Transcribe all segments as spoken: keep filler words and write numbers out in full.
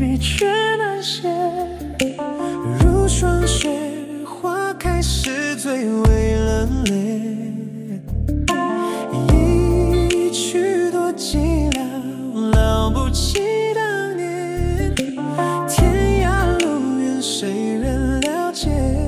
笔却难写，如霜雪，花开时最为冷冽。一曲多寂寥，了不起当年，天涯路远，谁人了解？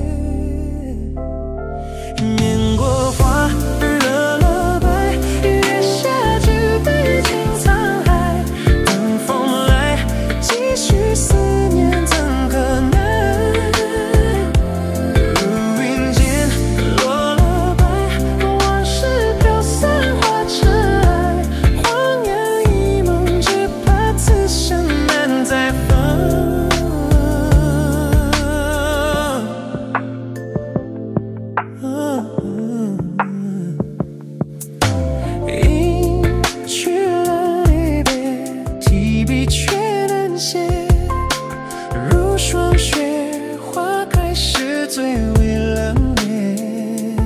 年过花，热了白，月下举杯敬沧海。等风来，继续思念怎可难？如云间落了白，往事飘散化尘埃。荒烟一梦，只怕此生难再逢。应去了离别，提笔却难写，如霜雪，花开时最为冷冽。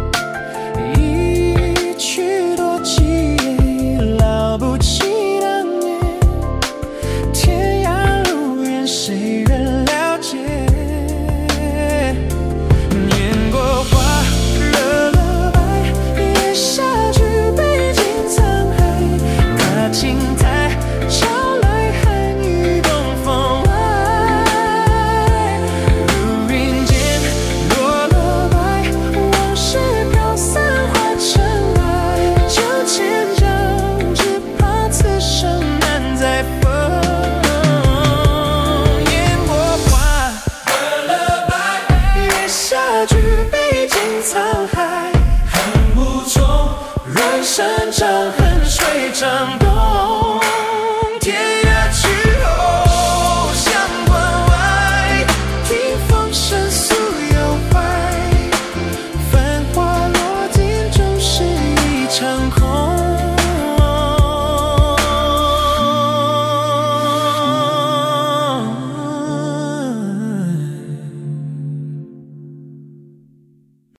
一曲多凄咽，了不起当年，天涯路远，谁人了解？年过花，热了白，月下举杯敬沧海。踏青台，潮来寒雨东风来。如云间落了白，往事飘散化尘埃。酒千江，只怕此生难再逢。年过花，热了白，月下举杯敬沧海。恨无从，人生长恨水长。